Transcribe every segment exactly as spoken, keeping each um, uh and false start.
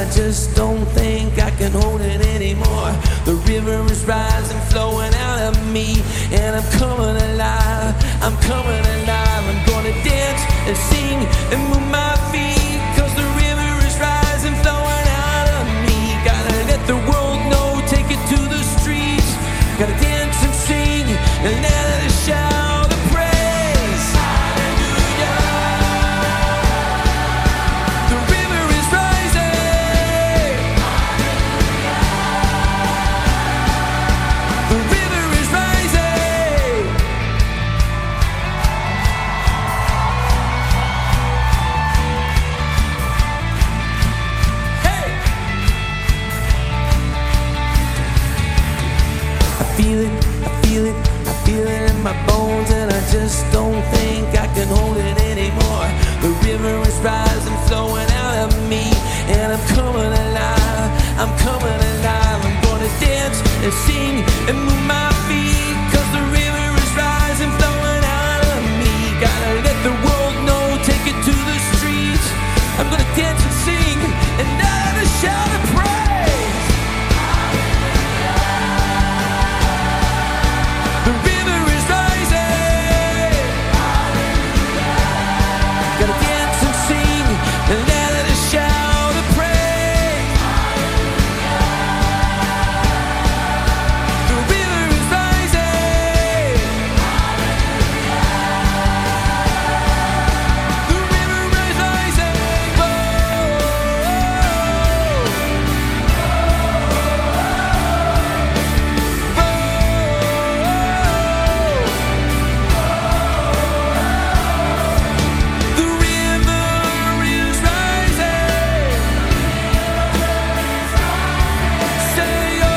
I just don't think I can hold it anymore. The river is rising, flowing out of me, and I'm coming alive, I'm coming alive. I'm gonna dance and sing and move my feet, 'cause the river is rising, flowing out of me. Gotta let the world know, take it to the streets. Gotta dance and sing and let it shout the praise. Hallelujah. The river is rising. The river is rising. Hey! I feel it, I feel it, I feel it in my bones, and I just don't think I can hold it anymore. The river is rising, flowing out of me, and I'm coming alive, I'm coming alive. I'm gonna dance and sing and move my feet, 'cause the river is rising, flowing out of me. Gotta let the world know, take it to the streets. I'm gonna dance and sing and let it shout of praise. The river is rising. Gotta dance and sing and let it shout of praise. The river is rising. The river is rising. The river is rising. Say oh.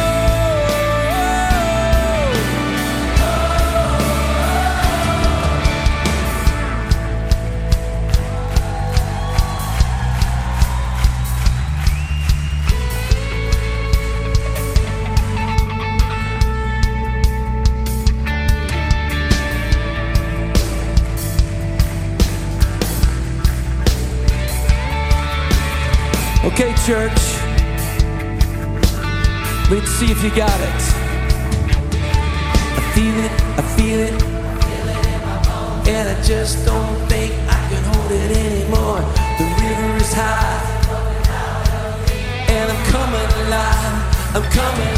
Okay, church. Let's see if you got it. I feel it, I feel it, and I just don't think I can hold it anymore. The river is high, and I'm coming alive, I'm coming